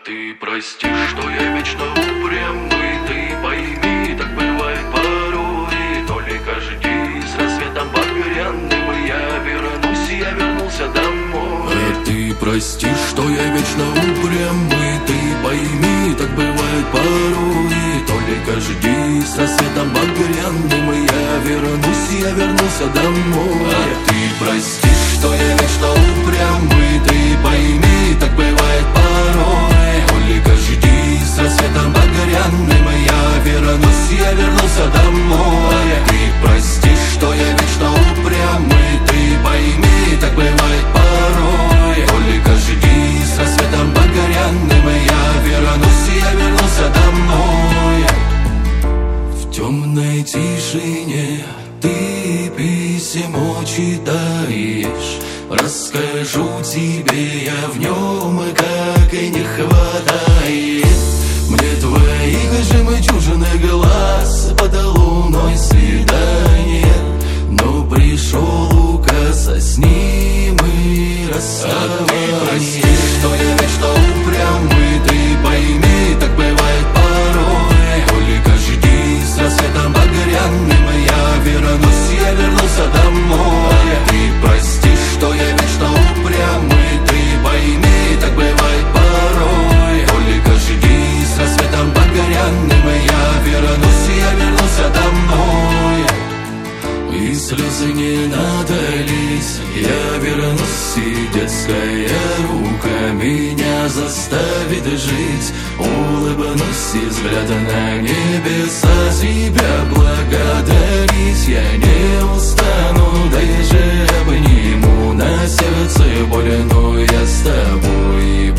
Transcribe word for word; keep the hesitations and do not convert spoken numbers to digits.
ты прости, что я вечно упрямый, ты пойми, так бывает порой. Только жди, с рассветом багряным я вернусь, я вернулся домой. А ты прости, что я вечно упрямый, ты пойми, так бывает порой. Только жди, с рассветом багряным я вернусь, я вернулся домой. А ты прости, что я вечно упрямый, ты пойми, так бывает порой. Только жди, с рассветом багряным я вернусь, я вернулся домой. А ты прости, что я вечно упрямый, ты пойми, так бывает порой. Только жди, с рассветом багряным я вернусь, я вернулся домой. В темной тишине ты письмо читаешь, расскажу тебе я в нем, как и не хватает мне твоих жемчужных глаз под луной свидание. Но пришел указ, а с ним и расставание. А ты прости, что я вечно упрямый, ты пойми, так бывает порой. Только жди, с рассветом багряным я вернусь, я вернулся домой. А ты прости, что я вечно упрямый, ты пойми, так бывает порой. Только жди, с рассветом багряным я вернусь, я вернулся домой. И слезы не надались, я вернусь, и детская рука меня заставит жить. Улыбнусь, и взгляд на небеса тебя благодарить. Я не устану, даже обниму на сердце боль, но я с тобой.